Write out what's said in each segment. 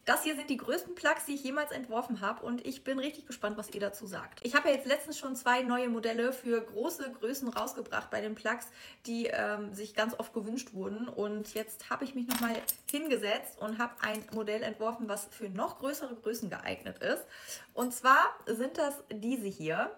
Das hier sind die größten Plugs, die ich jemals entworfen habe und ich bin richtig gespannt, was ihr dazu sagt. Ich habe ja jetzt letztens schon 2 neue Modelle für große Größen rausgebracht bei den Plugs, die sich ganz oft gewünscht wurden, und jetzt habe ich mich nochmal hingesetzt und habe ein Modell entworfen, was für noch größere Größen geeignet ist. Und zwar sind das diese hier.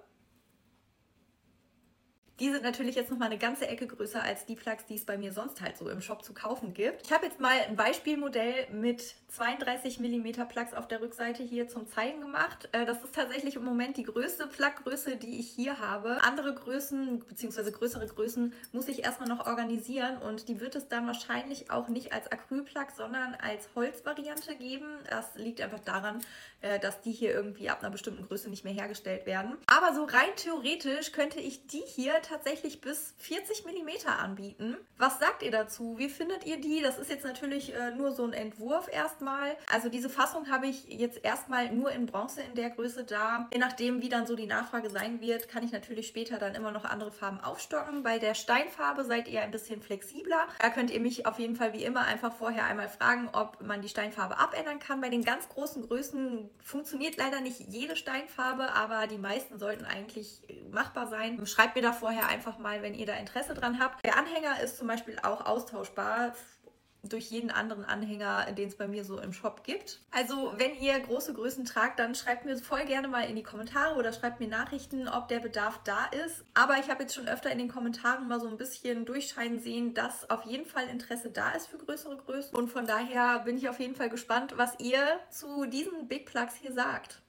Die sind natürlich jetzt nochmal eine ganze Ecke größer als die Plugs, die es bei mir sonst halt so im Shop zu kaufen gibt. Ich habe jetzt mal ein Beispielmodell mit 32 mm Plugs auf der Rückseite hier zum Zeigen gemacht. Das ist tatsächlich im Moment die größte Pluggröße, die ich hier habe. Andere Größen bzw. größere Größen muss ich erstmal noch organisieren, und die wird es dann wahrscheinlich auch nicht als Acrylplug, sondern als Holzvariante geben. Das liegt einfach daran, dass die hier irgendwie ab einer bestimmten Größe nicht mehr hergestellt werden. Aber so rein theoretisch könnte ich die hier tatsächlich bis 40 mm anbieten. Was sagt ihr dazu? Wie findet ihr die? Das ist jetzt natürlich nur so ein Entwurf erstmal. Also diese Fassung habe ich jetzt erstmal nur in Bronze in der Größe da. Je nachdem, wie dann so die Nachfrage sein wird, kann ich natürlich später dann immer noch andere Farben aufstocken. Bei der Steinfarbe seid ihr ein bisschen flexibler. Da könnt ihr mich auf jeden Fall wie immer einfach vorher einmal fragen, ob man die Steinfarbe abändern kann. Bei den ganz großen Größen funktioniert leider nicht jede Steinfarbe, aber die meisten sollten eigentlich machbar sein. Schreibt mir da vorher einfach mal, wenn ihr da Interesse dran habt. Der Anhänger ist zum Beispiel auch austauschbar durch jeden anderen Anhänger, den es bei mir so im Shop gibt. Also wenn ihr große Größen tragt, dann schreibt mir voll gerne mal in die Kommentare oder schreibt mir Nachrichten, ob der Bedarf da ist. Aber ich habe jetzt schon öfter in den Kommentaren mal so ein bisschen durchscheinen sehen, dass auf jeden Fall Interesse da ist für größere Größen. Und von daher bin ich auf jeden Fall gespannt, was ihr zu diesen Big Plugs hier sagt.